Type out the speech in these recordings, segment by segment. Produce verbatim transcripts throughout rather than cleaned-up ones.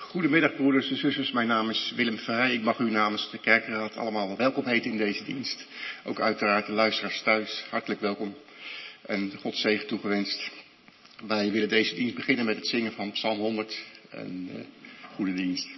Goedemiddag broeders en zusters, mijn naam is Willem Verheij. Ik mag u namens de kerkenraad allemaal welkom heten in deze dienst. Ook uiteraard de luisteraars thuis, hartelijk welkom en God zegen toegewenst. Wij willen deze dienst beginnen met het zingen van Psalm honderd en uh, goede dienst.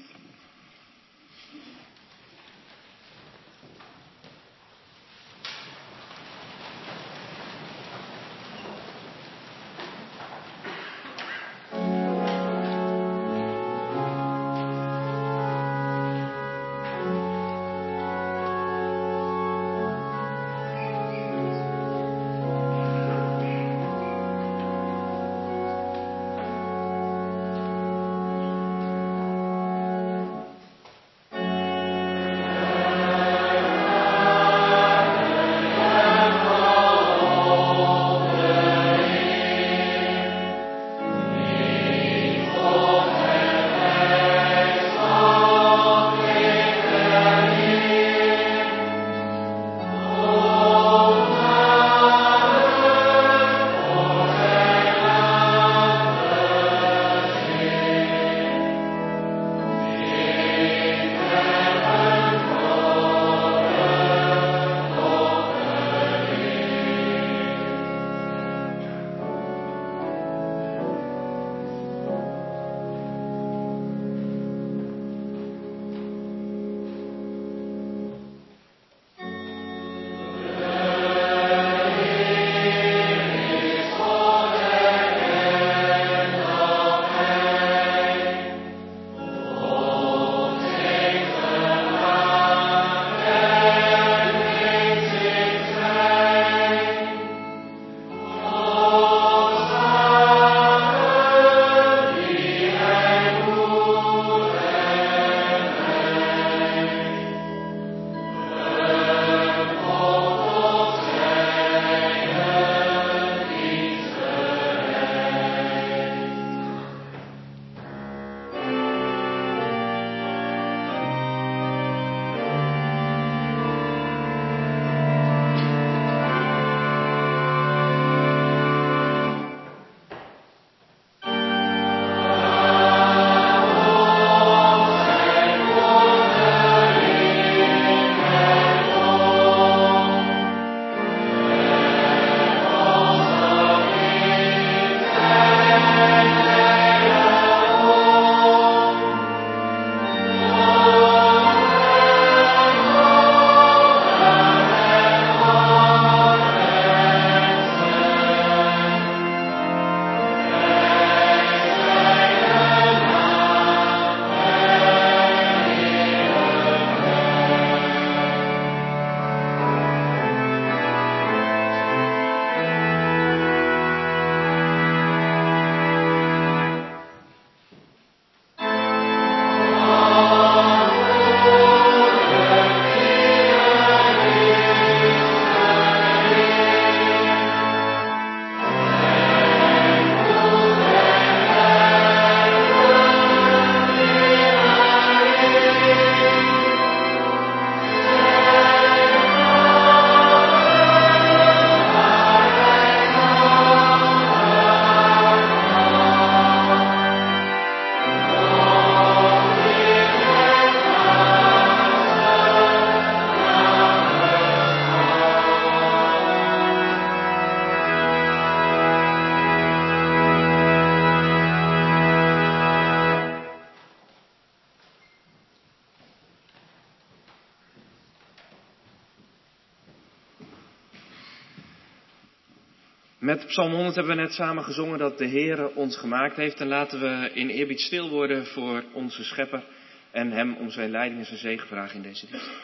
Met Psalm honderd hebben we net samen gezongen dat de Heere ons gemaakt heeft. En laten we in eerbied stil worden voor onze Schepper en hem om zijn leiding en zijn zegen vragen in deze dienst.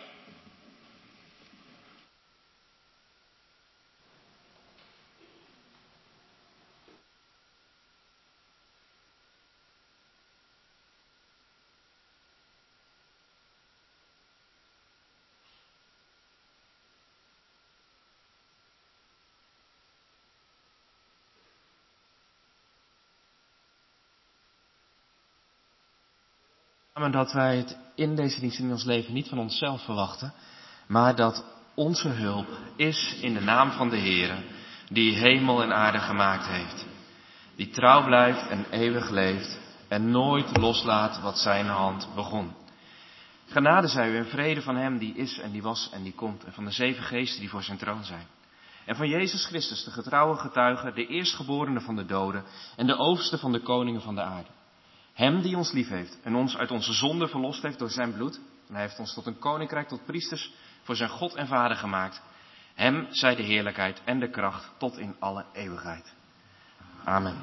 Maar dat wij het in deze dienst in ons leven niet van onszelf verwachten, maar dat onze hulp is in de naam van de Heere, die hemel en aarde gemaakt heeft, die trouw blijft en eeuwig leeft en nooit loslaat wat zijn hand begon. Genade zij u en vrede van hem die is en die was en die komt en van de zeven geesten die voor zijn troon zijn. En van Jezus Christus, de getrouwe getuige, de eerstgeborene van de doden en de overste van de koningen van de aarde. Hem die ons lief heeft en ons uit onze zonde verlost heeft door zijn bloed. En hij heeft ons tot een koninkrijk, tot priesters voor zijn God en Vader gemaakt. Hem zij de heerlijkheid en de kracht tot in alle eeuwigheid. Amen.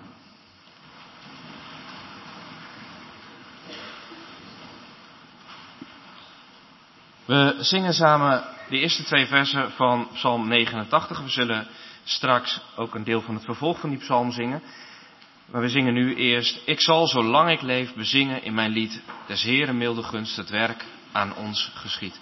We zingen samen de eerste twee versen van Psalm negenentachtig. We zullen straks ook een deel van het vervolg van die psalm zingen. Maar we zingen nu eerst: Ik zal zolang ik leef bezingen in mijn lied des Heeren milde gunst het werk aan ons geschied.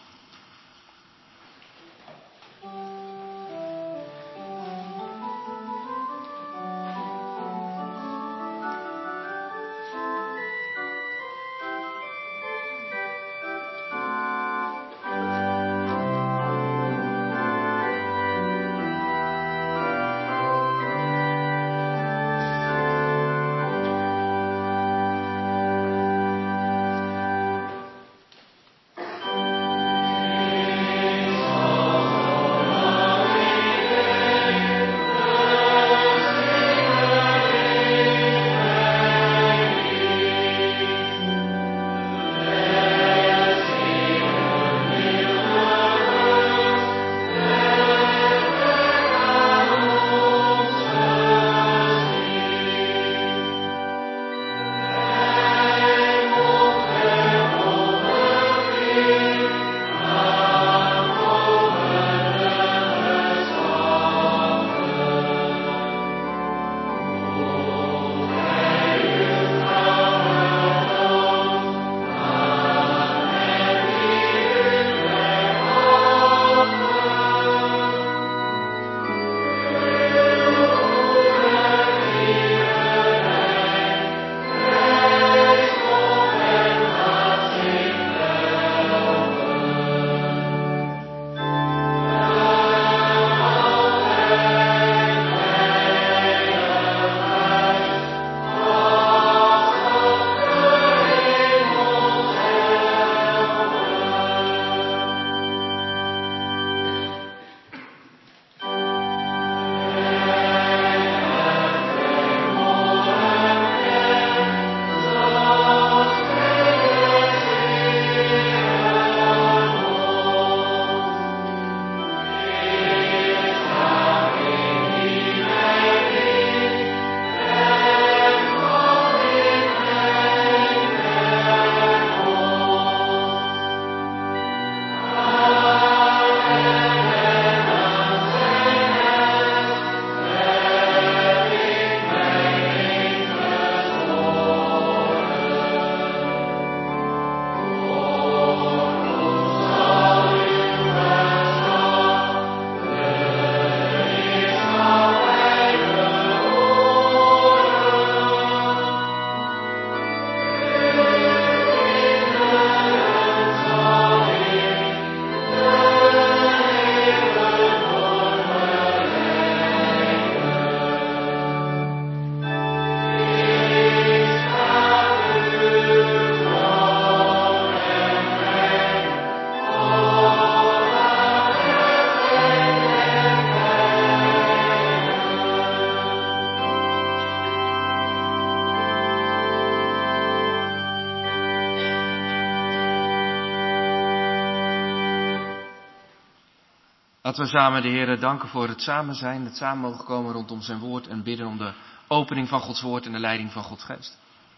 Laten we samen de Heer danken voor het samen zijn, het samen mogen komen rondom zijn woord en bidden om de opening van Gods woord en de leiding van Gods geest.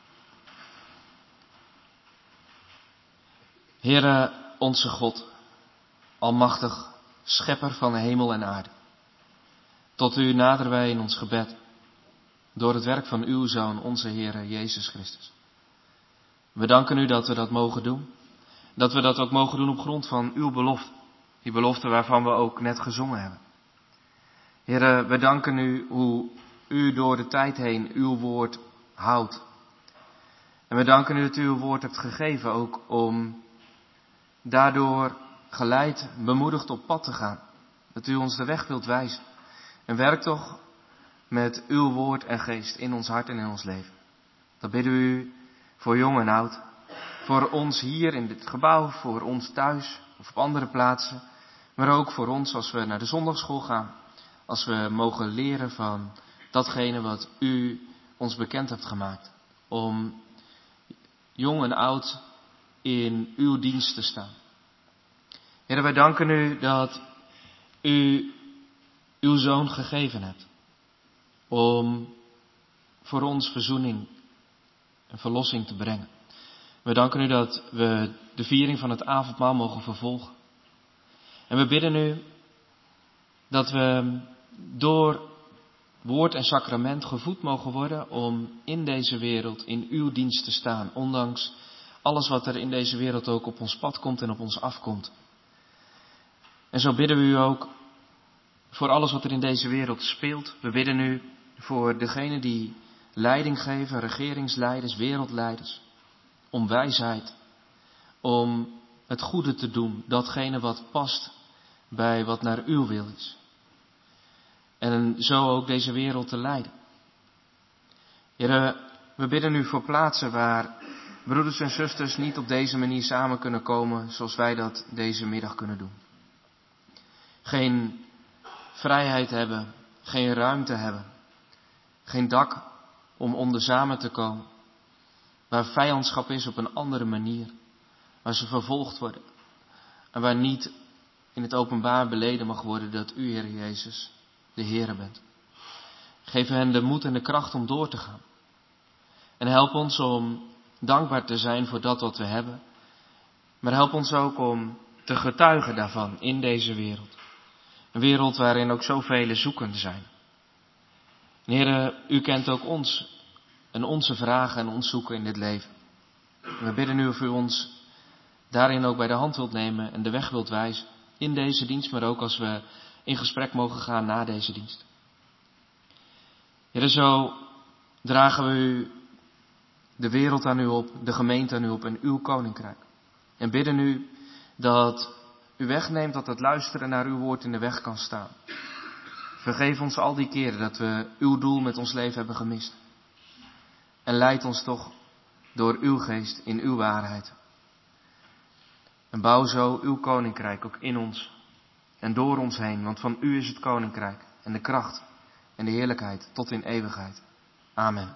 Heere, onze God, almachtig, schepper van hemel en aarde. Tot u naderen wij in ons gebed, door het werk van uw Zoon, onze Heere Jezus Christus. We danken u dat we dat mogen doen, dat we dat ook mogen doen op grond van uw belofte, die belofte waarvan we ook net gezongen hebben. Heere, we danken u hoe u door de tijd heen uw woord houdt. En we danken u dat u uw woord hebt gegeven ook om daardoor geleid, bemoedigd op pad te gaan. Dat u ons de weg wilt wijzen. En werk toch met uw woord en geest in ons hart en in ons leven. Dat bidden we u voor jong en oud. Voor ons hier in dit gebouw, voor ons thuis of op andere plaatsen. Maar ook voor ons als we naar de zondagschool gaan. Als we mogen leren van datgene wat u ons bekend hebt gemaakt. Om jong en oud in uw dienst te staan. Heer, wij danken u dat u uw zoon gegeven hebt. Om voor ons verzoening en verlossing te brengen. We danken u dat we de viering van het avondmaal mogen vervolgen. En we bidden u dat we door woord en sacrament gevoed mogen worden om in deze wereld in uw dienst te staan. Ondanks alles wat er in deze wereld ook op ons pad komt en op ons afkomt. En zo bidden we u ook voor alles wat er in deze wereld speelt. We bidden u voor degenen die leiding geven, regeringsleiders, wereldleiders. Om wijsheid, om het goede te doen, datgene wat past bij wat naar uw wil is. En zo ook deze wereld te leiden. Heer, we bidden u voor plaatsen waar broeders en zusters niet op deze manier samen kunnen komen zoals wij dat deze middag kunnen doen. Geen vrijheid hebben, geen ruimte hebben, geen dak om onder samen te komen. Waar vijandschap is op een andere manier. Waar ze vervolgd worden. En waar niet in het openbaar beleden mag worden dat u, Heer Jezus, de Heere bent. Geef hen de moed en de kracht om door te gaan. En help ons om dankbaar te zijn voor dat wat we hebben. Maar help ons ook om te getuigen daarvan in deze wereld. Een wereld waarin ook zoveel zoekenden zijn. En Heer, u kent ook ons en onze vragen en ons zoeken in dit leven. We bidden u of u ons daarin ook bij de hand wilt nemen en de weg wilt wijzen. In deze dienst, maar ook als we in gesprek mogen gaan na deze dienst. Heer, zo dragen we u de wereld aan u op, de gemeente aan u op en uw koninkrijk. En bidden u dat u wegneemt dat het luisteren naar uw woord in de weg kan staan. Vergeef ons al die keren dat we uw doel met ons leven hebben gemist. En leid ons toch door uw geest in uw waarheid. En bouw zo uw koninkrijk ook in ons en door ons heen. Want van u is het koninkrijk en de kracht en de heerlijkheid tot in eeuwigheid. Amen.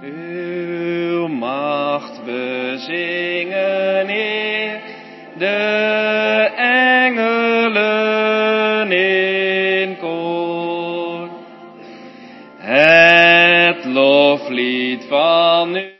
Uw macht bezingen, Heer, de engelen in koor. Het loflied van u.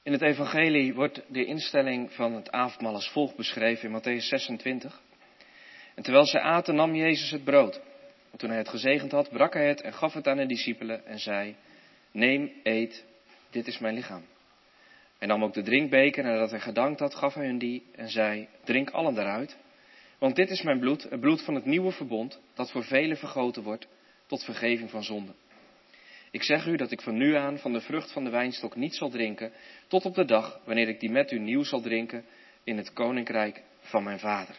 In het evangelie wordt de instelling van het avondmaal als volgt beschreven in Mattheüs zesentwintig. En terwijl zij aten, nam Jezus het brood. En toen hij het gezegend had, brak hij het en gaf het aan de discipelen en zei: Neem, eet, dit is mijn lichaam. Hij nam ook de drinkbeker en nadat hij gedankt had, gaf hij hun die en zei: Drink allen daaruit, want dit is mijn bloed, het bloed van het nieuwe verbond, dat voor velen vergoten wordt tot vergeving van zonden. Ik zeg u dat ik van nu aan van de vrucht van de wijnstok niet zal drinken, tot op de dag wanneer ik die met u nieuw zal drinken in het koninkrijk van mijn Vader.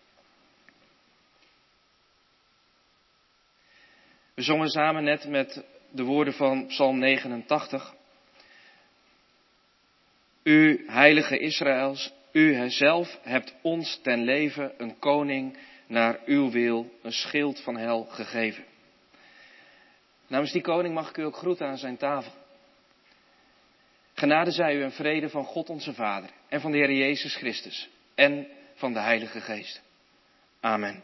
We zongen samen net met de woorden van Psalm negenentachtig. U, heilige Israëls, u zelf hebt ons ten leven een koning naar uw wil, een schild van hel gegeven. Namens die koning mag ik u ook groeten aan zijn tafel. Genade zij u en vrede van God onze Vader en van de Heer Jezus Christus en van de Heilige Geest. Amen.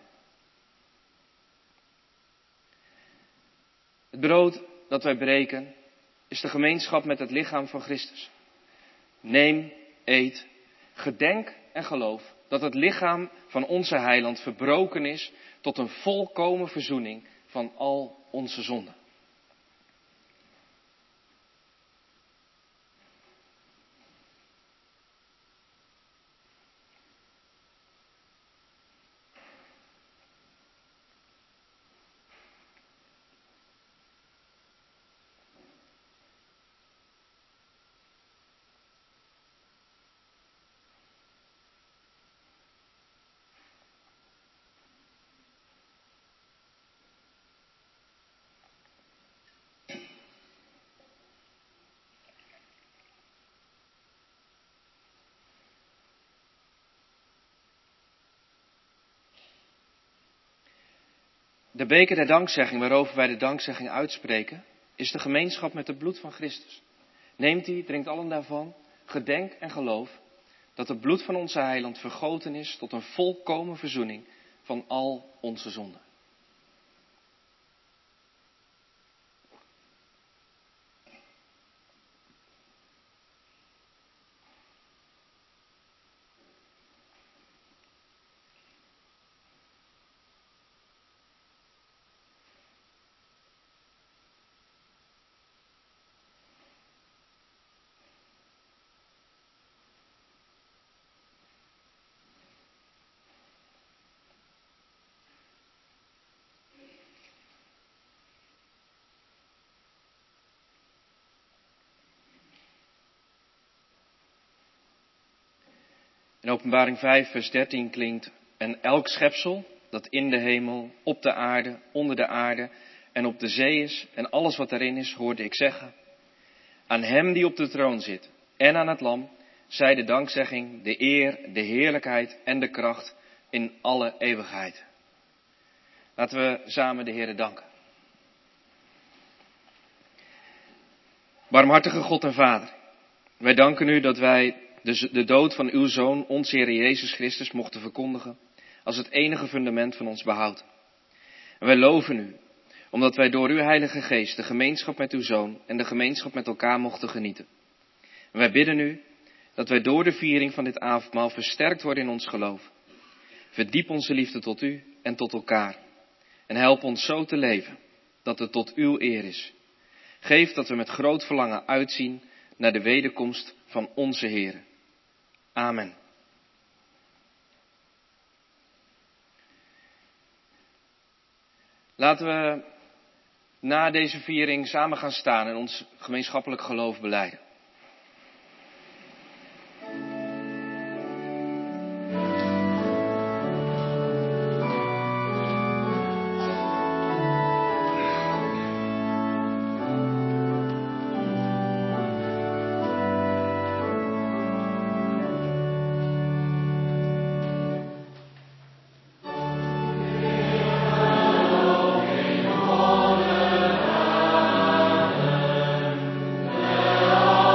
Het brood dat wij breken is de gemeenschap met het lichaam van Christus. Neem, eet, gedenk en geloof dat het lichaam van onze heiland verbroken is tot een volkomen verzoening van al onze zonden. De beker der dankzegging waarover wij de dankzegging uitspreken, is de gemeenschap met het bloed van Christus. Neemt die, drinkt allen daarvan, gedenk en geloof dat het bloed van onze heiland vergoten is tot een volkomen verzoening van al onze zonden. In Openbaring vijf vers dertien klinkt: En elk schepsel dat in de hemel, op de aarde, onder de aarde en op de zee is en alles wat daarin is, hoorde ik zeggen: Aan hem die op de troon zit en aan het lam zij de dankzegging, de eer, de heerlijkheid en de kracht in alle eeuwigheid. Laten we samen de Heere danken. Barmhartige God en Vader, wij danken u dat wij de, de dood van uw Zoon, onze Heer Jezus Christus, mochten verkondigen als het enige fundament van ons behoud. En wij loven u, omdat wij door uw Heilige Geest de gemeenschap met uw Zoon en de gemeenschap met elkaar mochten genieten. En wij bidden u dat wij door de viering van dit avondmaal versterkt worden in ons geloof. Verdiep onze liefde tot u en tot elkaar. En help ons zo te leven dat het tot uw eer is. Geef dat we met groot verlangen uitzien naar de wederkomst van onze Heer. Amen. Laten we na deze viering samen gaan staan en ons gemeenschappelijk geloof belijden. Oh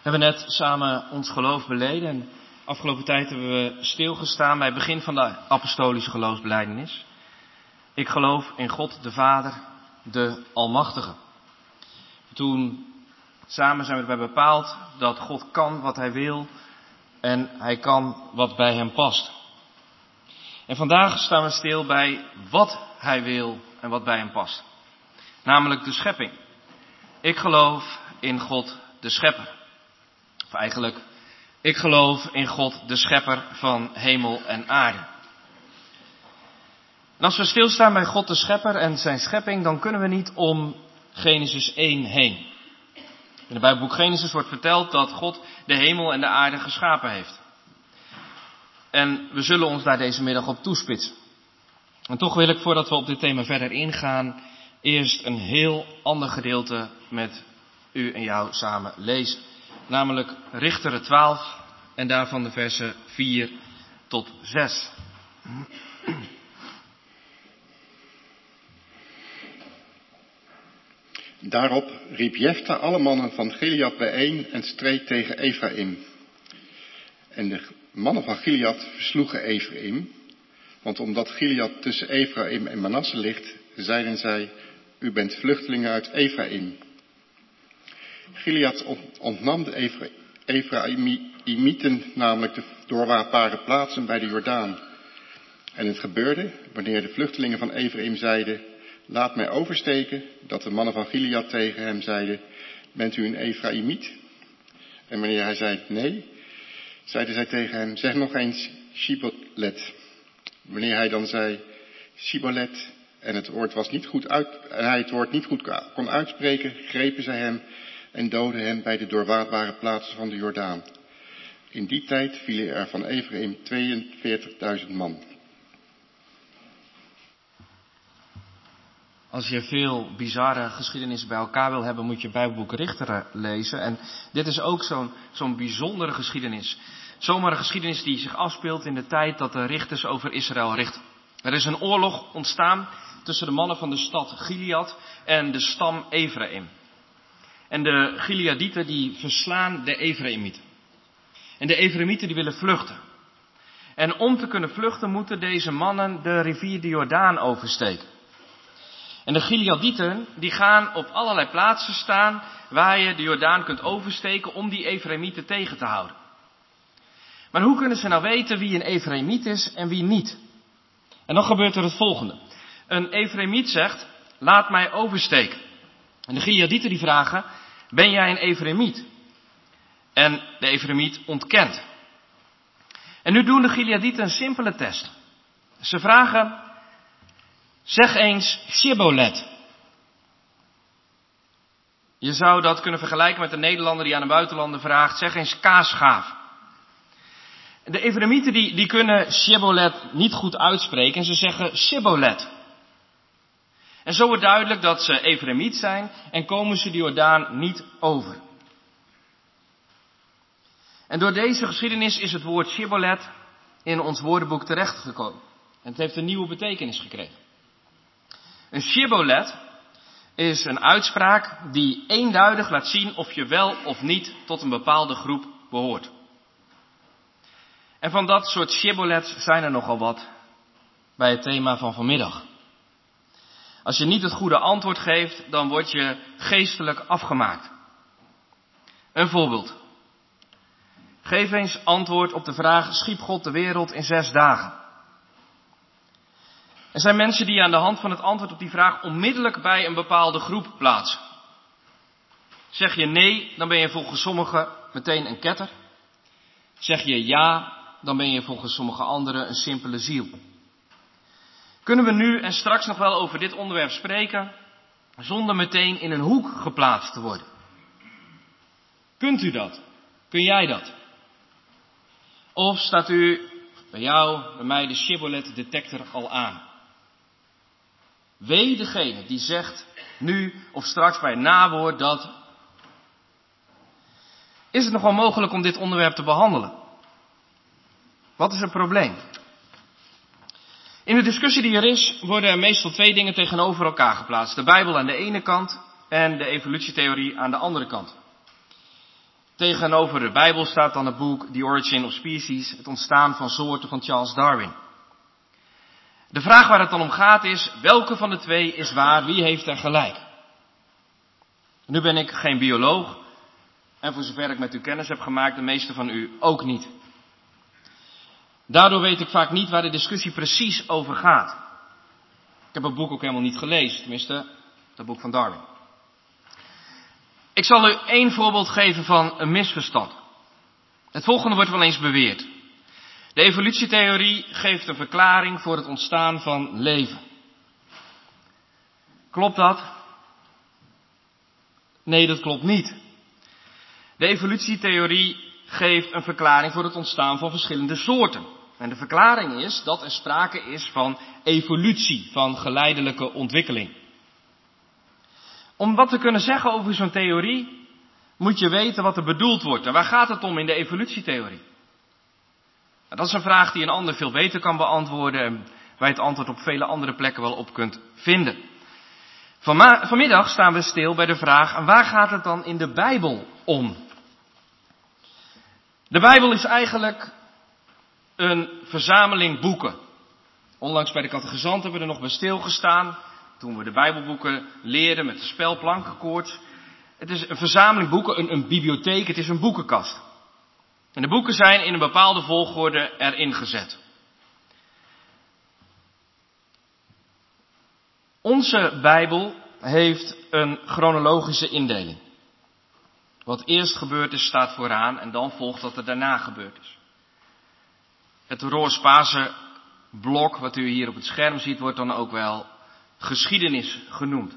We hebben net samen ons geloof beleden en afgelopen tijd hebben we stilgestaan bij het begin van de apostolische geloofsbelijdenis. Ik geloof in God de Vader, de Almachtige. Toen samen zijn we erbij bepaald dat God kan wat hij wil en hij kan wat bij hem past. En vandaag staan we stil bij wat hij wil en wat bij hem past. Namelijk de schepping. Ik geloof in God de Schepper. Of eigenlijk, ik geloof in God de Schepper van hemel en aarde. En als we stilstaan bij God de Schepper en zijn schepping, dan kunnen we niet om Genesis één heen. In het Bijbelboek Genesis wordt verteld dat God de hemel en de aarde geschapen heeft. En we zullen ons daar deze middag op toespitsen. En toch wil ik, voordat we op dit thema verder ingaan, eerst een heel ander gedeelte met u en jou samen lezen. Namelijk Richteren twaalf en daarvan de versen vier tot zes. Daarop riep Jefta alle mannen van Gilead bijeen en streed tegen Efraïm. En de mannen van Gilead versloegen Efraïm, want omdat Gilead tussen Efraïm en Manasse ligt, zeiden zij, u bent vluchtelingen uit Efraïm. Gilead ontnam de Efraïmieten namelijk de doorwaadbare plaatsen bij de Jordaan. En het gebeurde, wanneer de vluchtelingen van Efraïm zeiden, laat mij oversteken, dat de mannen van Gilead tegen hem zeiden, bent u een Efraïmiet? En wanneer hij zei nee, zeiden zij tegen hem, zeg nog eens Shibolet. Wanneer hij dan zei Shibolet en het woord was niet goed uit, en hij het woord niet goed kon uitspreken, grepen zij hem en doodden hem bij de doorwaadbare plaatsen van de Jordaan. In die tijd vielen er van Efraïm tweeënveertigduizend man. Als je veel bizarre geschiedenissen bij elkaar wil hebben, moet je Bijbelboek Richteren lezen. En dit is ook zo'n, zo'n bijzondere geschiedenis. Zomaar een geschiedenis die zich afspeelt in de tijd dat de richters over Israël richten. Er is een oorlog ontstaan tussen de mannen van de stad Gilead en de stam Efraïm. En de Gileadieten die verslaan de Efraïmieten. En de Efraïmieten die willen vluchten. En om te kunnen vluchten moeten deze mannen de rivier de Jordaan oversteken. En de Gileadieten die gaan op allerlei plaatsen staan waar je de Jordaan kunt oversteken om die Efraïmieten tegen te houden. Maar hoe kunnen ze nou weten wie een Efraïmiet is en wie niet? En dan gebeurt er het volgende. Een Efraïmiet zegt, laat mij oversteken. En de Gileadieten die vragen, ben jij een Efraïmiet? En de Efraïmiet ontkent. En nu doen de Gileadieten een simpele test. Ze vragen, zeg eens Shibolet. Je zou dat kunnen vergelijken met een Nederlander die aan een buitenlander vraagt, zeg eens kaasschaaf. De Efraïmieten die, die kunnen Shibolet niet goed uitspreken en ze zeggen Shibolet. En zo wordt duidelijk dat ze Efraïmiet zijn en komen ze de Jordaan niet over. En door deze geschiedenis is het woord Shibolet in ons woordenboek terechtgekomen. En het heeft een nieuwe betekenis gekregen. Een Shibolet is een uitspraak die eenduidig laat zien of je wel of niet tot een bepaalde groep behoort. En van dat soort Shibolets zijn er nogal wat bij het thema van vanmiddag. Als je niet het goede antwoord geeft, dan word je geestelijk afgemaakt. Een voorbeeld. Geef eens antwoord op de vraag, schiep God de wereld in zes dagen? Er zijn mensen die aan de hand van het antwoord op die vraag onmiddellijk bij een bepaalde groep plaatsen. Zeg je nee, dan ben je volgens sommigen meteen een ketter. Zeg je ja, dan ben je volgens sommige anderen een simpele ziel. Kunnen we nu en straks nog wel over dit onderwerp spreken, zonder meteen in een hoek geplaatst te worden? Kunt u dat? Kun jij dat? Of staat u bij jou, bij mij de Shibolet detector al aan? Wee degene die zegt nu of straks bij het nawoord dat. Is het nog wel mogelijk om dit onderwerp te behandelen? Wat is het probleem? In de discussie die er is, worden er meestal twee dingen tegenover elkaar geplaatst. De Bijbel aan de ene kant en de evolutietheorie aan de andere kant. Tegenover de Bijbel staat dan het boek The Origin of Species, het ontstaan van soorten van Charles Darwin. De vraag waar het dan om gaat is, welke van de twee is waar, wie heeft er gelijk? Nu ben ik geen bioloog en voor zover ik met u kennis heb gemaakt, de meeste van u ook niet. Daardoor weet ik vaak niet waar de discussie precies over gaat. Ik heb het boek ook helemaal niet gelezen, tenminste, dat boek van Darwin. Ik zal u één voorbeeld geven van een misverstand. Het volgende wordt wel eens beweerd. De evolutietheorie geeft een verklaring voor het ontstaan van leven. Klopt dat? Nee, dat klopt niet. De evolutietheorie geeft een verklaring voor het ontstaan van verschillende soorten. En de verklaring is dat er sprake is van evolutie, van geleidelijke ontwikkeling. Om wat te kunnen zeggen over zo'n theorie, moet je weten wat er bedoeld wordt. En waar gaat het om in de evolutietheorie? Nou, dat is een vraag die een ander veel beter kan beantwoorden en waar je het antwoord op vele andere plekken wel op kunt vinden. Vanma- vanmiddag staan we stil bij de vraag, en waar gaat het dan in de Bijbel om? De Bijbel is eigenlijk een verzameling boeken. Onlangs bij de catechisant hebben we er nog bij stilgestaan, toen we de Bijbelboeken leerden met de spel plankenkoorts. Het is een verzameling boeken, een, een bibliotheek, het is een boekenkast. En de boeken zijn in een bepaalde volgorde erin gezet. Onze Bijbel heeft een chronologische indeling. Wat eerst gebeurd is, staat vooraan en dan volgt wat er daarna gebeurd is. Het Roos-Paarse blok, wat u hier op het scherm ziet, wordt dan ook wel geschiedenis genoemd.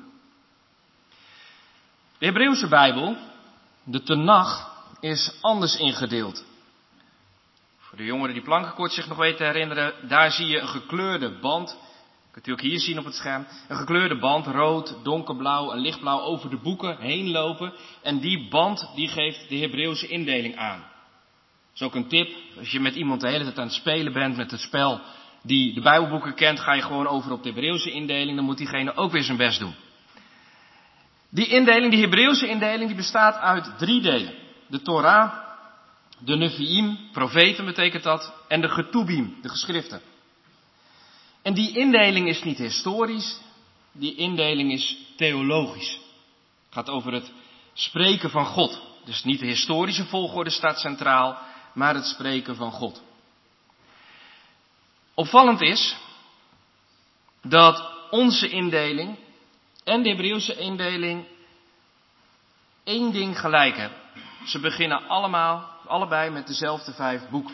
De Hebreeuwse Bijbel, de Tenach, is anders ingedeeld. Voor de jongeren die plankenkoorts zich nog weten te herinneren, daar zie je een gekleurde band. Kunt u ook hier zien op het scherm. Een gekleurde band, rood, donkerblauw en lichtblauw, over de boeken heen lopen. En die band die geeft de Hebreeuwse indeling aan. Dat is ook een tip. Als je met iemand de hele tijd aan het spelen bent met het spel die de Bijbelboeken kent, ga je gewoon over op de Hebreeuwse indeling. Dan moet diegene ook weer zijn best doen. Die indeling, die Hebreeuwse indeling, die bestaat uit drie delen. De Torah, de Nevi'im, profeten betekent dat, en de Ketubim, de geschriften. En die indeling is niet historisch, die indeling is theologisch. Het gaat over het spreken van God. Dus niet de historische volgorde staat centraal, maar het spreken van God. Opvallend is dat onze indeling en de Hebreeuwse indeling één ding gelijk hebben. Ze beginnen allemaal, allebei met dezelfde vijf boeken.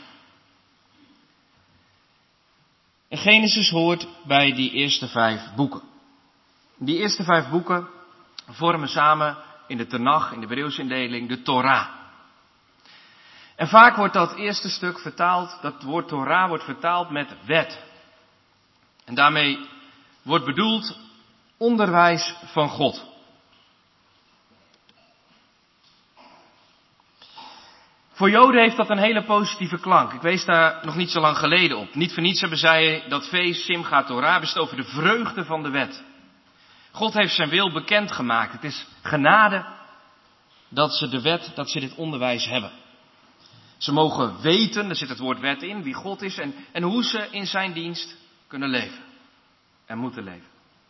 En Genesis hoort bij die eerste vijf boeken. Die eerste vijf boeken vormen samen in de Tenach, in de Hebreeuwse indeling, de Torah. En vaak wordt dat eerste stuk vertaald, dat woord Torah wordt vertaald met wet. En daarmee wordt bedoeld onderwijs van God. Voor Joden heeft dat een hele positieve klank. Ik wees daar nog niet zo lang geleden op. Niet voor niets hebben zij dat feest Simchat Torah bestaat over de vreugde van de wet. God heeft zijn wil bekendgemaakt. Het is genade dat ze de wet, dat ze dit onderwijs hebben. Ze mogen weten, daar zit het woord wet in, wie God is en, en hoe ze in zijn dienst kunnen leven. En moeten leven.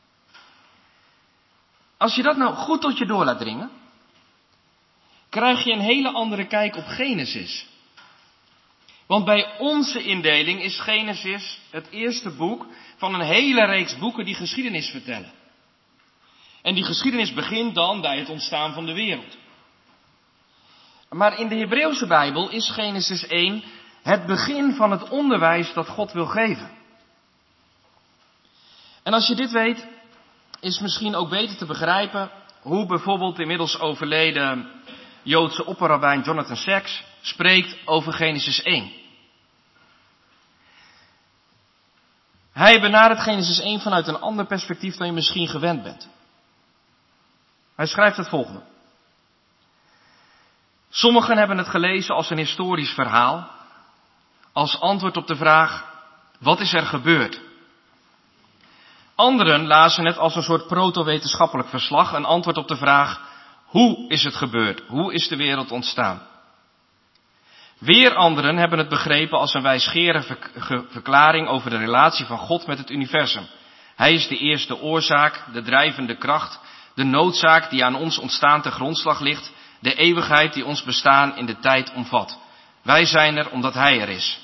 Als je dat nou goed tot je door laat dringen, krijg je een hele andere kijk op Genesis. Want bij onze indeling is Genesis het eerste boek van een hele reeks boeken die geschiedenis vertellen. En die geschiedenis begint dan bij het ontstaan van de wereld. Maar in de Hebreeuwse Bijbel is Genesis één het begin van het onderwijs dat God wil geven. En als je dit weet, is het misschien ook beter te begrijpen hoe bijvoorbeeld inmiddels overleden Joodse opperrabijn Jonathan Sacks spreekt over Genesis één. Hij benadert Genesis één vanuit een ander perspectief dan je misschien gewend bent. Hij schrijft het volgende. Sommigen hebben het gelezen als een historisch verhaal, als antwoord op de vraag, wat is er gebeurd? Anderen lazen het als een soort proto-wetenschappelijk verslag, een antwoord op de vraag, hoe is het gebeurd? Hoe is de wereld ontstaan? Weer anderen hebben het begrepen als een wijsgerige verklaring over de relatie van God met het universum. Hij is de eerste oorzaak, de drijvende kracht, de noodzaak die aan ons ontstaan ten grondslag ligt, de eeuwigheid die ons bestaan in de tijd omvat. Wij zijn er omdat Hij er is.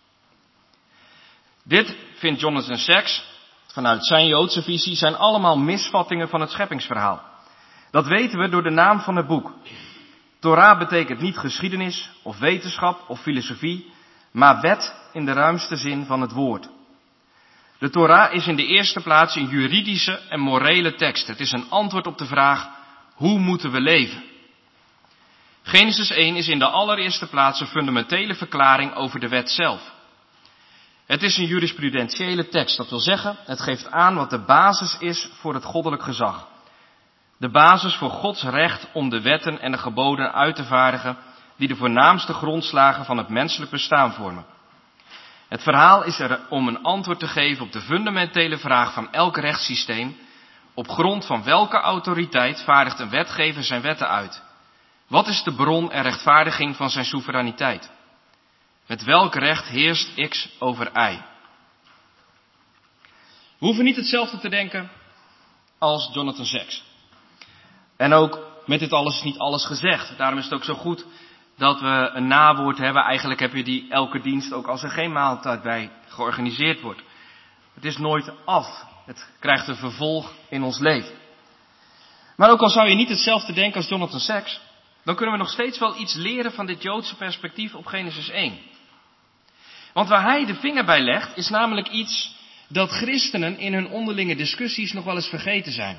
Dit, vindt Jonathan Sacks, vanuit zijn Joodse visie, zijn allemaal misvattingen van het scheppingsverhaal. Dat weten we door de naam van het boek. Torah betekent niet geschiedenis of wetenschap of filosofie, maar wet in de ruimste zin van het woord. De Torah is in de eerste plaats een juridische en morele tekst. Het is een antwoord op de vraag, hoe moeten we leven? Genesis één is in de allereerste plaats een fundamentele verklaring over de wet zelf. Het is een jurisprudentiële tekst, dat wil zeggen, het geeft aan wat de basis is voor het goddelijk gezag. De basis voor Gods recht om de wetten en de geboden uit te vaardigen die de voornaamste grondslagen van het menselijk bestaan vormen. Het verhaal is er om een antwoord te geven op de fundamentele vraag van elk rechtssysteem, op grond van welke autoriteit vaardigt een wetgever zijn wetten uit? Wat is de bron en rechtvaardiging van zijn soevereiniteit? Met welk recht heerst X over Y? We hoeven niet hetzelfde te denken als Jonathan Sacks. En ook met dit alles is niet alles gezegd. Daarom is het ook zo goed dat we een nawoord hebben. Eigenlijk heb je die elke dienst ook als er geen maaltijd bij georganiseerd wordt. Het is nooit af. Het krijgt een vervolg in ons leven. Maar ook al zou je niet hetzelfde denken als Jonathan Sacks, dan kunnen we nog steeds wel iets leren van dit Joodse perspectief op Genesis één. Want waar hij de vinger bij legt, is namelijk iets dat christenen in hun onderlinge discussies nog wel eens vergeten zijn.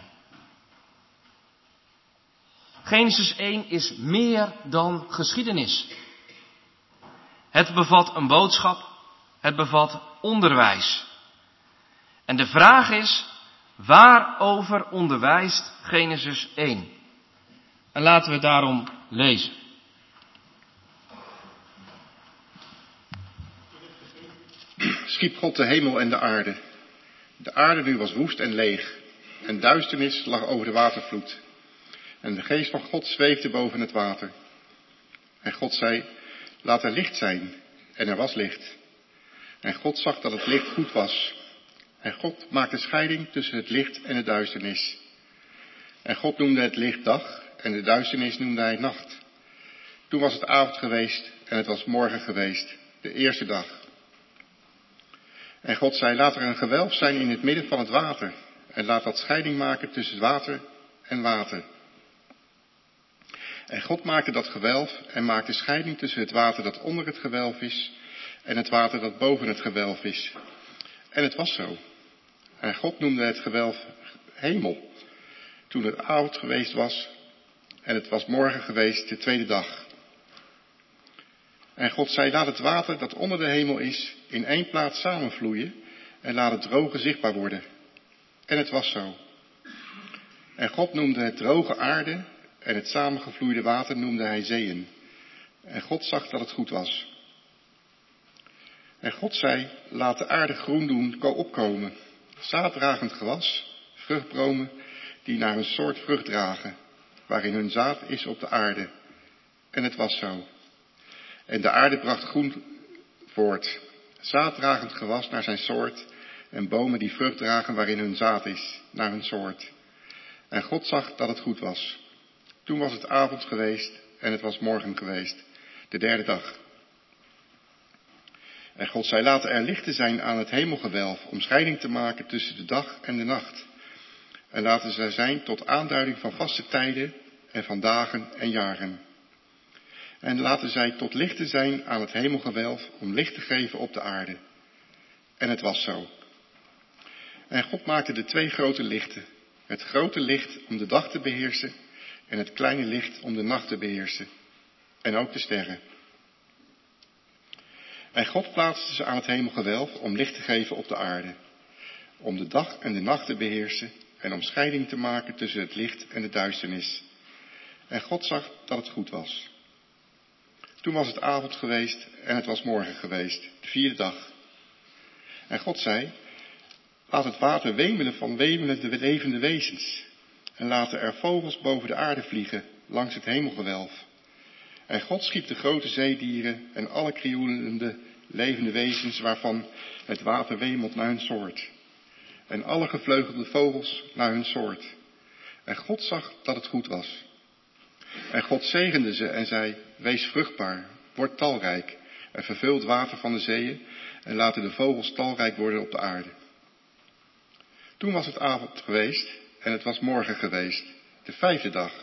Genesis één is meer dan geschiedenis. Het bevat een boodschap, het bevat onderwijs. En de vraag is, waarover onderwijst Genesis één? En laten we daarom lezen. Schiep God de hemel en de aarde. De aarde nu was woest en leeg, en duisternis lag over de watervloed. En de geest van God zweefde boven het water. En God zei, laat er licht zijn. En er was licht. En God zag dat het licht goed was. En God maakte scheiding tussen het licht en de duisternis. En God noemde het licht dag, en de duisternis noemde hij nacht. Toen was het avond geweest, en het was morgen geweest, de eerste dag. En God zei, laat er een gewelf zijn in het midden van het water. En laat dat scheiding maken tussen water en water. En God maakte dat gewelf en maakte scheiding tussen het water dat onder het gewelf is en het water dat boven het gewelf is. En het was zo. En God noemde het gewelf hemel, toen het avond geweest was en het was morgen geweest, de tweede dag. En God zei, laat het water dat onder de hemel is in één plaats samenvloeien en laat het droge zichtbaar worden. En het was zo. En God noemde het droge aarde en het samengevloeide water noemde hij zeeën. En God zag dat het goed was. En God zei, laat de aarde groen doen opkomen, zaaddragend gewas, vruchtbomen die naar een soort vrucht dragen, waarin hun zaad is op de aarde. En het was zo. En de aarde bracht groen voort, zaaddragend gewas naar zijn soort, en bomen die vrucht dragen waarin hun zaad is, naar hun soort. En God zag dat het goed was. Toen was het avond geweest en het was morgen geweest, de derde dag. En God zei, laten er lichten zijn aan het hemelgewelf, om scheiding te maken tussen de dag en de nacht. En laten zij zijn tot aanduiding van vaste tijden en van dagen en jaren. En laten zij tot lichten zijn aan het hemelgewelf, om licht te geven op de aarde. En het was zo. En God maakte de twee grote lichten. Het grote licht om de dag te beheersen en het kleine licht om de nacht te beheersen. En ook de sterren. En God plaatste ze aan het hemelgewelf om licht te geven op de aarde. Om de dag en de nacht te beheersen en om scheiding te maken tussen het licht en de duisternis. En God zag dat het goed was. Toen was het avond geweest en het was morgen geweest, de vierde dag. En God zei, laat het water wemelen van wemelende levende wezens. En laten er vogels boven de aarde vliegen, langs het hemelgewelf. En God schiep de grote zeedieren en alle krioelende levende wezens waarvan het water wemelt naar hun soort. En alle gevleugelde vogels naar hun soort. En God zag dat het goed was. En God zegende ze en zei, wees vruchtbaar, word talrijk en vervul het water van de zeeën en laten de vogels talrijk worden op de aarde. Toen was het avond geweest en het was morgen geweest, de vijfde dag.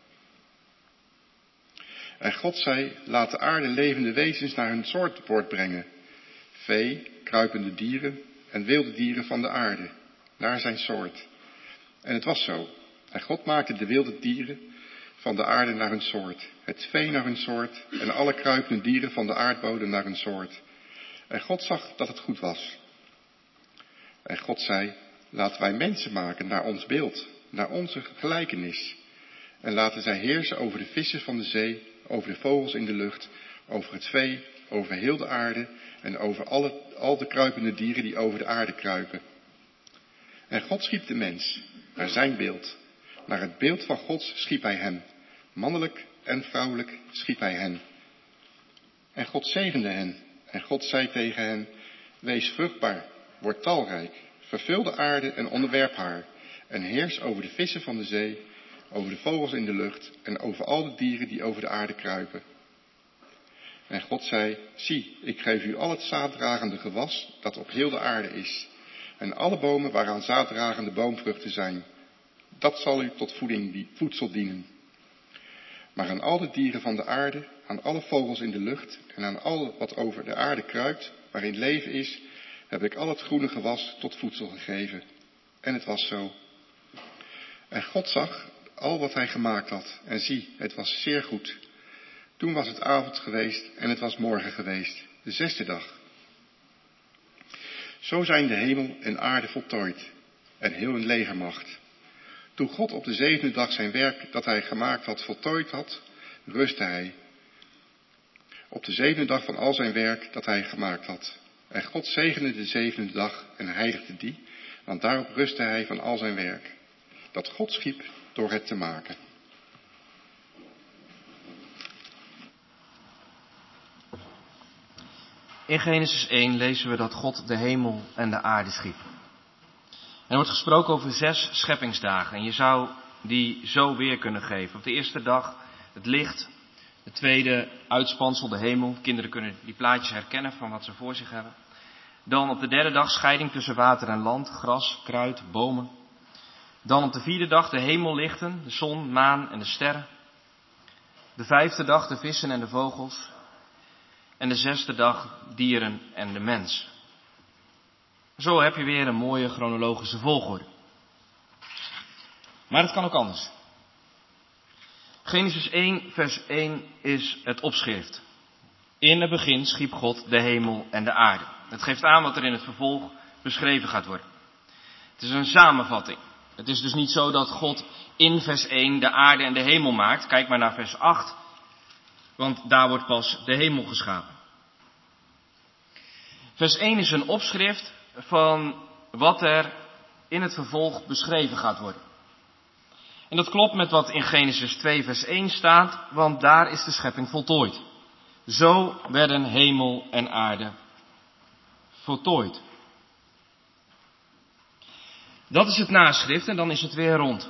En God zei, laat de aarde levende wezens naar hun soort voortbrengen. Vee, kruipende dieren en wilde dieren van de aarde, naar zijn soort. En het was zo. En God maakte de wilde dieren van de aarde naar hun soort, het vee naar hun soort en alle kruipende dieren van de aardbodem naar hun soort. En God zag dat het goed was. En God zei, laten wij mensen maken naar ons beeld, naar onze gelijkenis. En laten zij heersen over de vissen van de zee, over de vogels in de lucht, over het vee, over heel de aarde en over alle, al de kruipende dieren die over de aarde kruipen. En God schiep de mens, naar zijn beeld. Naar het beeld van God schiep hij hem. Mannelijk en vrouwelijk schiep hij hen. En God zegende hen. En God zei tegen hen, wees vruchtbaar, word talrijk, vervul de aarde en onderwerp haar. En heers over de vissen van de zee, over de vogels in de lucht en over al de dieren die over de aarde kruipen. En God zei, zie, ik geef u al het zaaddragende gewas dat op heel de aarde is. En alle bomen waaraan zaaddragende boomvruchten zijn. Dat zal u tot voeding, voedsel dienen. Maar aan al de dieren van de aarde, aan alle vogels in de lucht en aan al wat over de aarde kruipt, waarin leven is, heb ik al het groene gewas tot voedsel gegeven. En het was zo. En God zag al wat hij gemaakt had, en zie, het was zeer goed. Toen was het avond geweest en het was morgen geweest, de zesde dag. Zo zijn de hemel en aarde voltooid, en heel een legermacht. Toen God op de zevende dag zijn werk dat hij gemaakt had voltooid had, rustte hij. Op de zevende dag van al zijn werk dat hij gemaakt had. En God zegende de zevende dag en heiligde die, want daarop rustte hij van al zijn werk. Dat God schiep door het te maken. In Genesis één lezen we dat God de hemel en de aarde schiep. Er wordt gesproken over zes scheppingsdagen en je zou die zo weer kunnen geven. Op de eerste dag het licht, de tweede uitspansel, de hemel. Kinderen kunnen die plaatjes herkennen van wat ze voor zich hebben. Dan op de derde dag scheiding tussen water en land, gras, kruid, bomen. Dan op de vierde dag de hemellichten, de zon, maan en de sterren. De vijfde dag de vissen en de vogels. En de zesde dag dieren en de mens. Zo heb je weer een mooie chronologische volgorde. Maar het kan ook anders. Genesis één vers één is het opschrift. In het begin schiep God de hemel en de aarde. Het geeft aan wat er in het vervolg beschreven gaat worden. Het is een samenvatting. Het is dus niet zo dat God in vers één de aarde en de hemel maakt. Kijk maar naar vers acht. Want daar wordt pas de hemel geschapen. Vers één is een opschrift van wat er in het vervolg beschreven gaat worden. En dat klopt met wat in Genesis twee vers één staat, want daar is de schepping voltooid. Zo werden hemel en aarde voltooid. Dat is het naschrift en dan is het weer rond.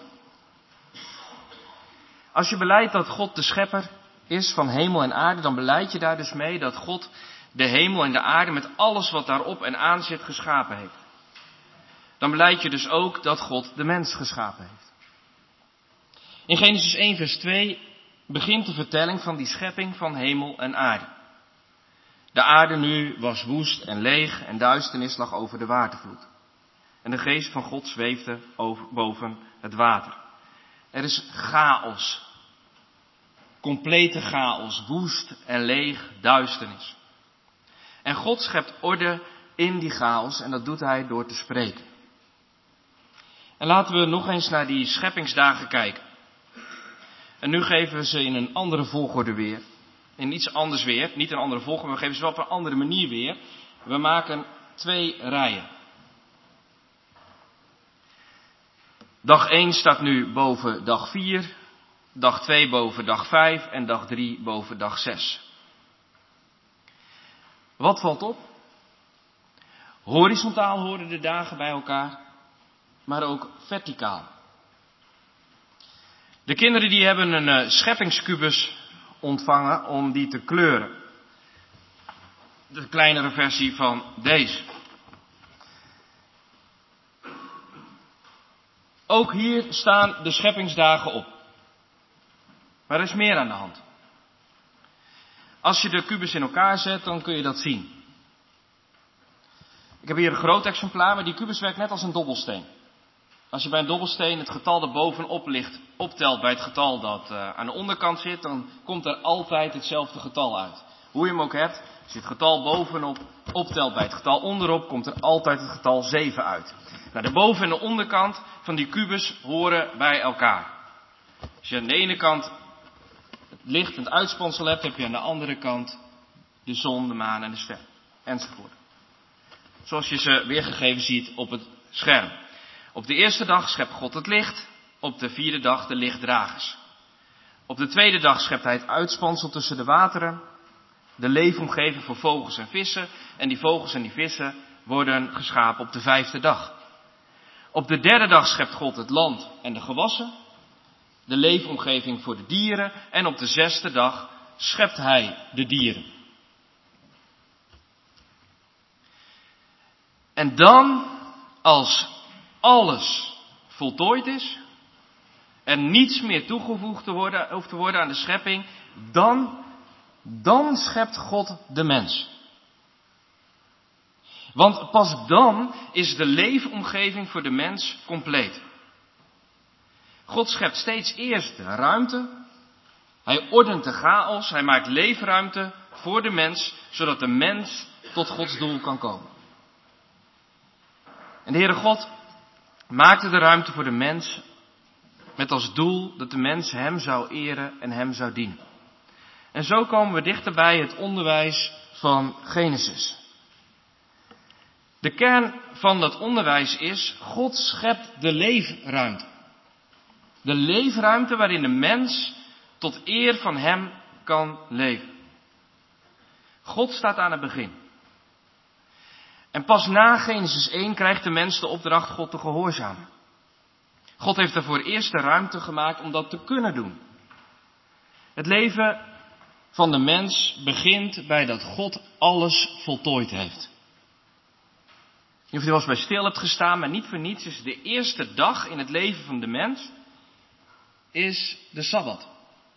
Als je belijdt dat God de schepper is van hemel en aarde, dan belijd je daar dus mee dat God de hemel en de aarde met alles wat daarop en aan zit geschapen heeft. Dan belijd je dus ook dat God de mens geschapen heeft. In Genesis één vers twee begint de vertelling van die schepping van hemel en aarde. De aarde nu was woest en leeg en duisternis lag over de watervloed. En de geest van God zweefde over, boven het water. Er is chaos. Complete chaos, woest en leeg, duisternis. En God schept orde in die chaos en dat doet hij door te spreken. En laten we nog eens naar die scheppingsdagen kijken. En nu geven we ze in een andere volgorde weer. In iets anders weer, niet een andere volgorde, maar we geven ze wel op een andere manier weer. We maken twee rijen. Dag één staat nu boven dag vier. dag twee boven dag vijf en dag drie boven dag zes. Wat valt op? Horizontaal horen de dagen bij elkaar, maar ook verticaal. De kinderen die hebben een uh, scheppingskubus ontvangen om die te kleuren. De kleinere versie van deze. Ook hier staan de scheppingsdagen op. Maar er is meer aan de hand. Als je de kubus in elkaar zet, dan kun je dat zien. Ik heb hier een groot exemplaar, maar die kubus werkt net als een dobbelsteen. Als je bij een dobbelsteen het getal dat bovenop ligt optelt bij het getal dat uh, aan de onderkant zit, dan komt er altijd hetzelfde getal uit. Hoe je hem ook hebt, als je het getal bovenop optelt bij het getal onderop, komt er altijd het getal zeven uit. Nou, de boven- en de onderkant van die kubus horen bij elkaar. Als je aan de ene kant het licht en het uitspansel hebt, heb je aan de andere kant de zon, de maan en de ster. Enzovoort. Zoals je ze weergegeven ziet op het scherm. Op de eerste dag schept God het licht, op de vierde dag de lichtdragers. Op de tweede dag schept hij het uitspansel tussen de wateren, de leefomgeving voor vogels en vissen, en die vogels en die vissen worden geschapen op de vijfde dag. Op de derde dag schept God het land en de gewassen, de leefomgeving voor de dieren, en op de zesde dag schept hij de dieren. En dan, als alles voltooid is, en niets meer toegevoegd te worden, hoeft te worden aan de schepping, dan, dan schept God de mens. Want pas dan is de leefomgeving voor de mens compleet. God schept steeds eerst de ruimte, hij ordent de chaos, hij maakt leefruimte voor de mens, zodat de mens tot Gods doel kan komen. En de Heere God maakte de ruimte voor de mens met als doel dat de mens hem zou eren en hem zou dienen. En zo komen we dichter bij het onderwijs van Genesis. De kern van dat onderwijs is, God schept de leefruimte. De leefruimte waarin de mens tot eer van hem kan leven. God staat aan het begin. En pas na Genesis één krijgt de mens de opdracht God te gehoorzamen. God heeft daarvoor eerst de ruimte gemaakt om dat te kunnen doen. Het leven van de mens begint bij dat God alles voltooid heeft. Ik weet niet of je wel eens bij stil hebt gestaan, maar niet voor niets is de eerste dag in het leven van de mens is de Sabbat.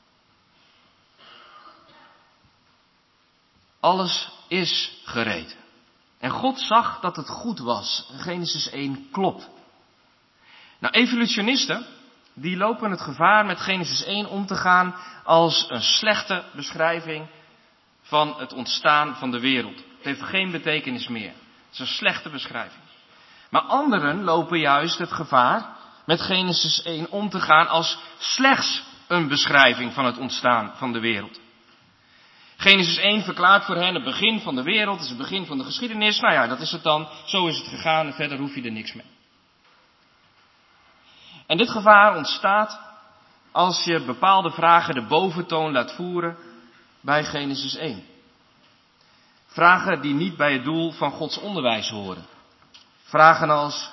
Alles is gereed. En God zag dat het goed was. Genesis één klopt. Nou, evolutionisten, die lopen het gevaar met Genesis één om te gaan als een slechte beschrijving van het ontstaan van de wereld. Het heeft geen betekenis meer. Het is een slechte beschrijving. Maar anderen lopen juist het gevaar met Genesis één om te gaan als slechts een beschrijving van het ontstaan van de wereld. Genesis één verklaart voor hen het begin van de wereld, het is het begin van de geschiedenis. Nou ja, dat is het dan, zo is het gegaan en verder hoef je er niks mee. En dit gevaar ontstaat als je bepaalde vragen de boventoon laat voeren bij Genesis één. Vragen die niet bij het doel van Gods onderwijs horen. Vragen als,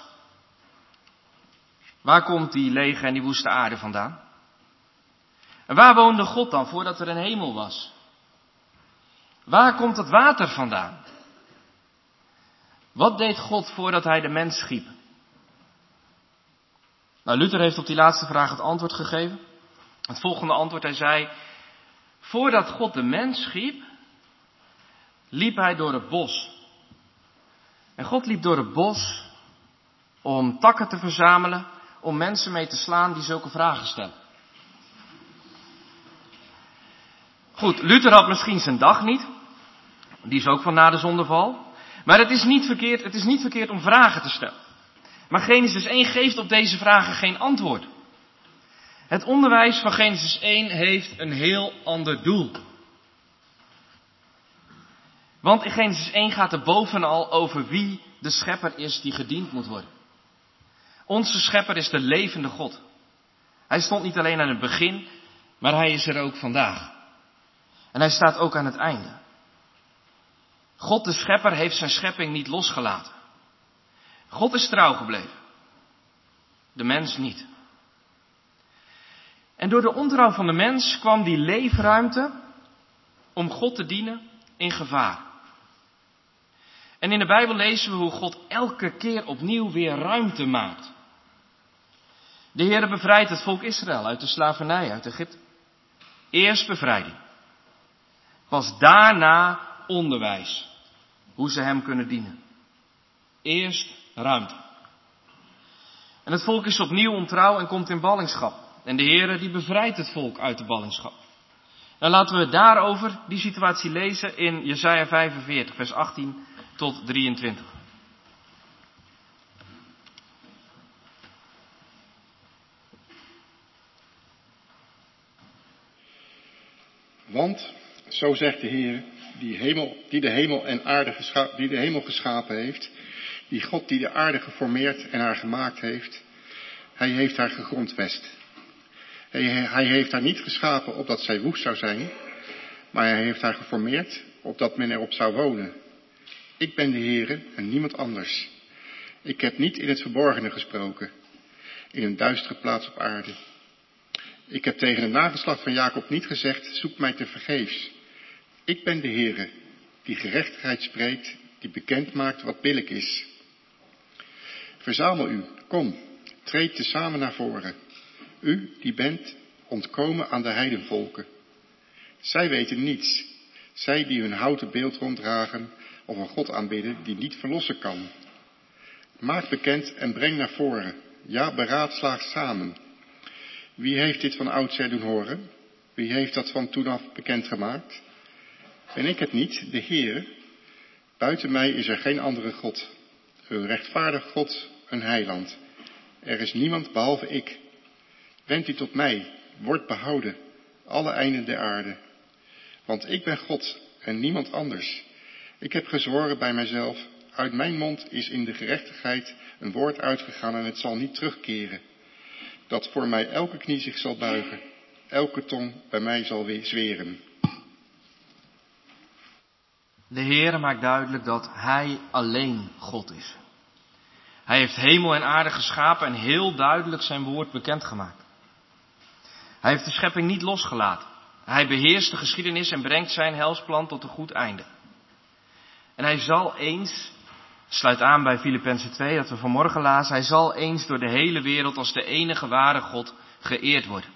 waar komt die lege en die woeste aarde vandaan? En waar woonde God dan voordat er een hemel was? Waar komt het water vandaan? Wat deed God voordat hij de mens schiep? Nou, Luther heeft op die laatste vraag het antwoord gegeven. Het volgende antwoord, hij zei, voordat God de mens schiep, liep hij door het bos. En God liep door het bos om takken te verzamelen, om mensen mee te slaan die zulke vragen stellen. Goed, Luther had misschien zijn dag niet. Die is ook van na de zondeval. Maar het is niet verkeerd, het is niet verkeerd om vragen te stellen. Maar Genesis één geeft op deze vragen geen antwoord. Het onderwijs van Genesis één heeft een heel ander doel. Want in Genesis één gaat er bovenal over wie de schepper is die gediend moet worden. Onze schepper is de levende God. Hij stond niet alleen aan het begin Maar hij is er ook vandaag. En hij staat ook aan het einde. God de schepper heeft zijn schepping niet losgelaten. God is trouw gebleven. De mens niet. En door de ontrouw van de mens kwam die leefruimte om God te dienen in gevaar. En in de Bijbel lezen we hoe God elke keer opnieuw weer ruimte maakt. De Heere bevrijdt het volk Israël uit de slavernij uit Egypte. Eerst bevrijding. Pas daarna onderwijs. Hoe ze hem kunnen dienen. Eerst ruimte. En het volk is opnieuw ontrouw en komt in ballingschap. En de Heere die bevrijdt het volk uit de ballingschap. Nou laten we daarover die situatie lezen in Jesaja vijfenveertig, vers achttien tot drieëntwintig. Want, zo zegt de Heer, die, hemel, die, de hemel en aarde gescha- die de hemel geschapen heeft, die God die de aarde geformeerd en haar gemaakt heeft, hij heeft haar gegrondvest. Hij, hij heeft haar niet geschapen opdat zij woest zou zijn, maar hij heeft haar geformeerd opdat men erop zou wonen. Ik ben de Heere en niemand anders. Ik heb niet in het verborgene gesproken, in een duistere plaats op aarde. Ik heb tegen het nageslacht van Jacob niet gezegd, zoek mij te vergeefs. Ik ben de Heere, die gerechtigheid spreekt, die bekend maakt wat billijk is. Verzamel u, kom, treed tezamen naar voren. U die bent ontkomen aan de heidenvolken. Zij weten niets, zij die hun houten beeld ronddragen of een God aanbidden die niet verlossen kan. Maak bekend en breng naar voren, ja beraadslaag samen. Wie heeft dit van oudsher doen horen? Wie heeft dat van toen af bekendgemaakt? Ben ik het niet, de Heere? Buiten mij is er geen andere God. Een rechtvaardig God, een heiland. Er is niemand behalve ik. Wend u tot mij, word behouden, alle einden der aarde. Want ik ben God en niemand anders. Ik heb gezworen bij mijzelf, uit mijn mond is in de gerechtigheid een woord uitgegaan en het zal niet terugkeren. Dat voor mij elke knie zich zal buigen, elke tong bij mij zal weer zweren. De Heere maakt duidelijk dat Hij alleen God is. Hij heeft hemel en aarde geschapen en heel duidelijk zijn woord bekendgemaakt. Hij heeft de schepping niet losgelaten. Hij beheerst de geschiedenis en brengt zijn helsplan tot een goed einde. En hij zal eens, sluit aan bij Filippenzen twee dat we vanmorgen lazen, hij zal eens door de hele wereld als de enige ware God geëerd worden.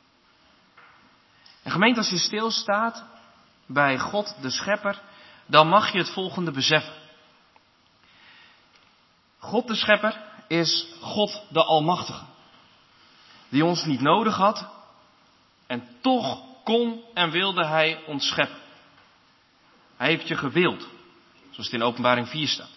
En gemeente, als je stilstaat bij God de schepper, dan mag je het volgende beseffen. God de schepper is God de Almachtige. Die ons niet nodig had en toch kon en wilde hij ons scheppen. Hij heeft je gewild, zoals het in Openbaring vier staat.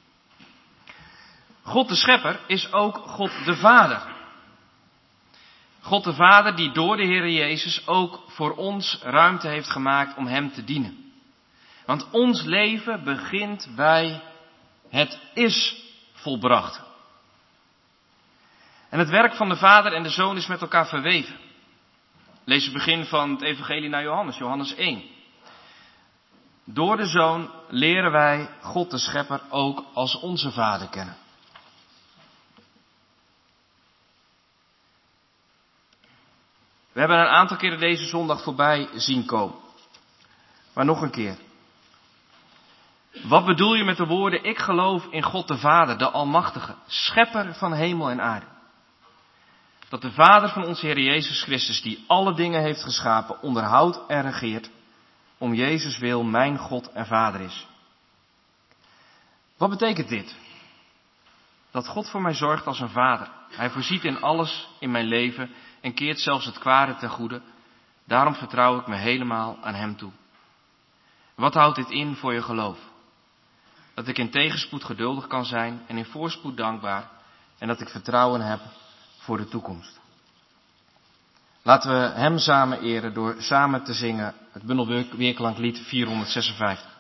God de schepper is ook God de Vader. God de Vader die door de Heer Jezus ook voor ons ruimte heeft gemaakt om hem te dienen. Want ons leven begint bij het is volbracht. En het werk van de Vader en de Zoon is met elkaar verweven. Lees het begin van het evangelie naar Johannes, Johannes één. Door de Zoon leren wij God de Schepper ook als onze Vader kennen. We hebben een aantal keren deze zondag voorbij zien komen. Maar nog een keer. Wat bedoel je met de woorden, ik geloof in God de Vader, de Almachtige, Schepper van hemel en aarde. Dat de Vader van onze Heer Jezus Christus, die alle dingen heeft geschapen, onderhoudt en regeert, om Jezus wil mijn God en Vader is. Wat betekent dit? Dat God voor mij zorgt als een vader. Hij voorziet in alles in mijn leven en keert zelfs het kwade ten goede. Daarom vertrouw ik me helemaal aan hem toe. Wat houdt dit in voor je geloof? Dat ik in tegenspoed geduldig kan zijn en in voorspoed dankbaar en dat ik vertrouwen heb voor de toekomst. Laten we hem samen eren door samen te zingen het bundelweerklanklied vierhonderdzesenvijftig.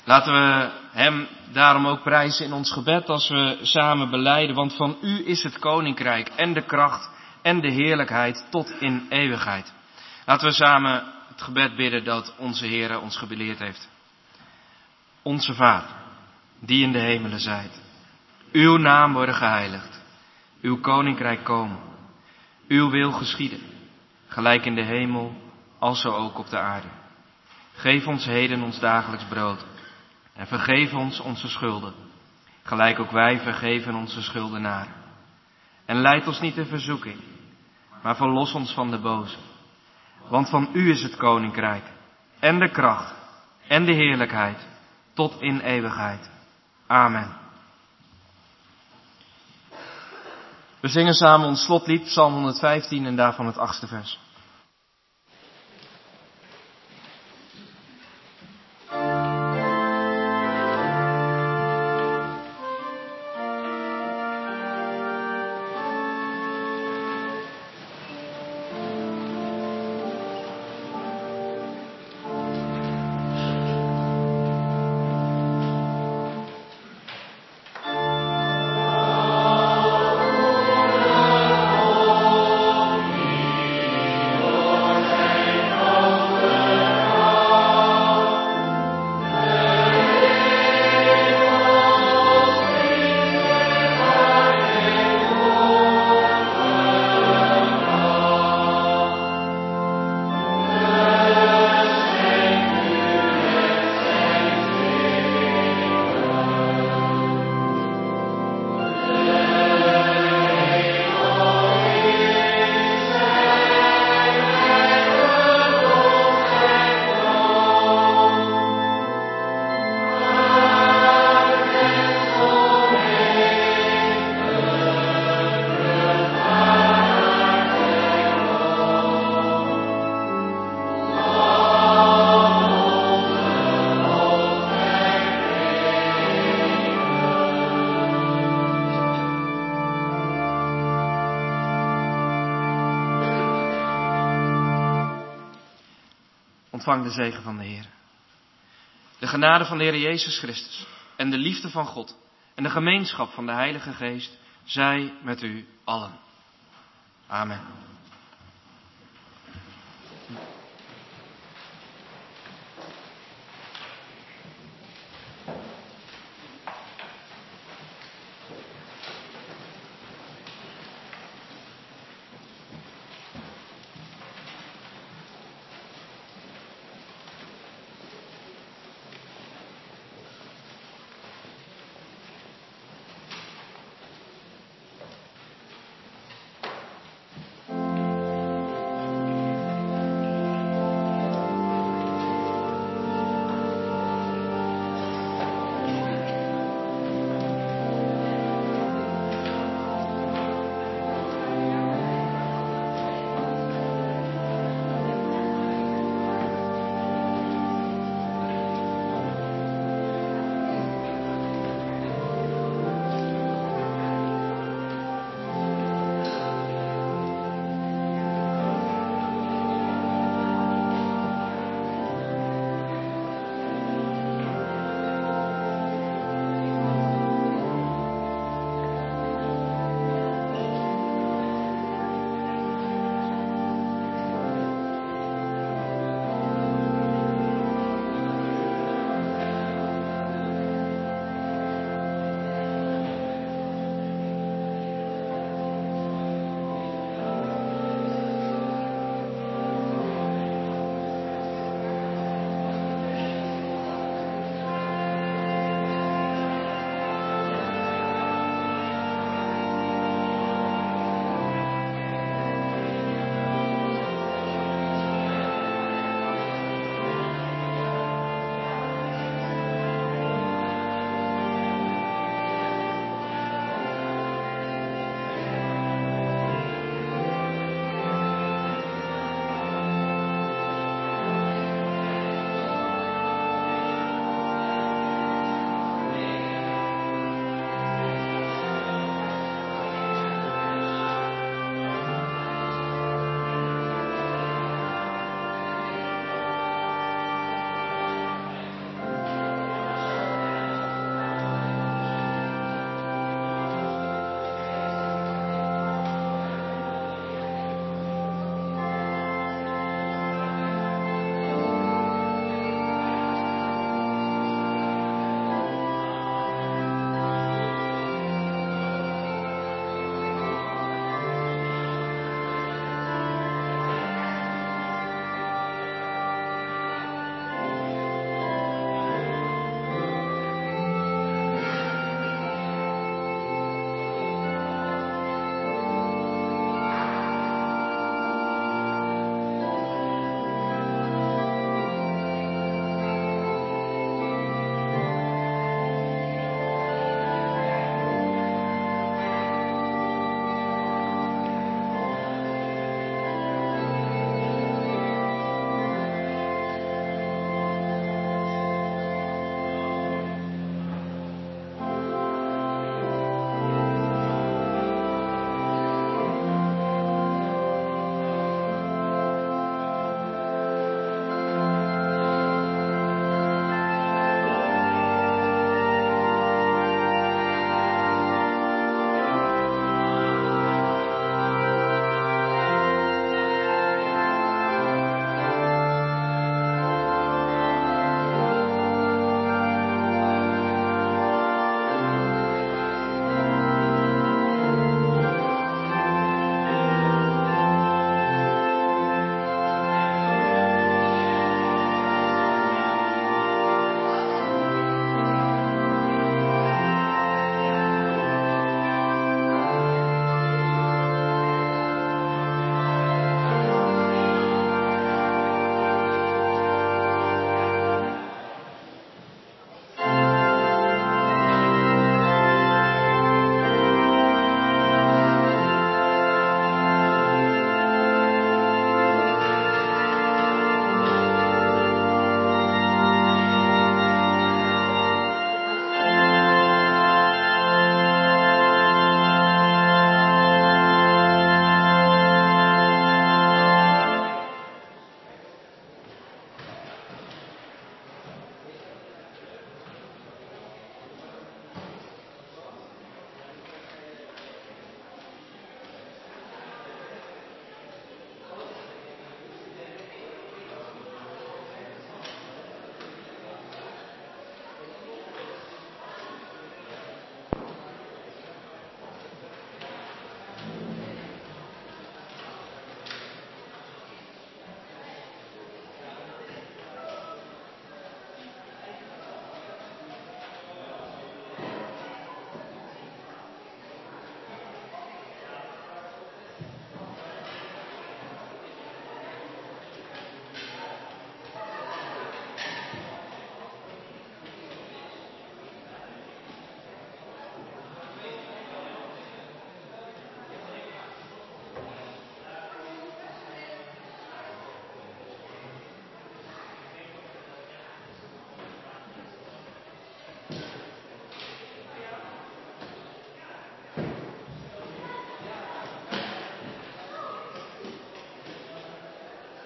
Laten we hem daarom ook prijzen in ons gebed als we samen belijden. Want van u is het koninkrijk en de kracht en de heerlijkheid tot in eeuwigheid. Laten we samen het gebed bidden dat onze Heere ons geleerd heeft. Onze Vader, die in de hemelen zijt. Uw naam worden geheiligd. Uw koninkrijk komen. Uw wil geschieden. Gelijk in de hemel, alzo ook op de aarde. Geef ons heden ons dagelijks brood. En vergeef ons onze schulden. Gelijk ook wij vergeven onze schuldenaren. En leid ons niet in verzoeking. Maar verlos ons van de boze. Want van u is het koninkrijk. En de kracht. En de heerlijkheid. Tot in eeuwigheid. Amen. We zingen samen ons slotlied, Psalm honderdvijftien en daarvan het achtste vers. Ontvang de zegen van de Heer. De genade van de Heer Jezus Christus en de liefde van God en de gemeenschap van de Heilige Geest zij met u allen. Amen.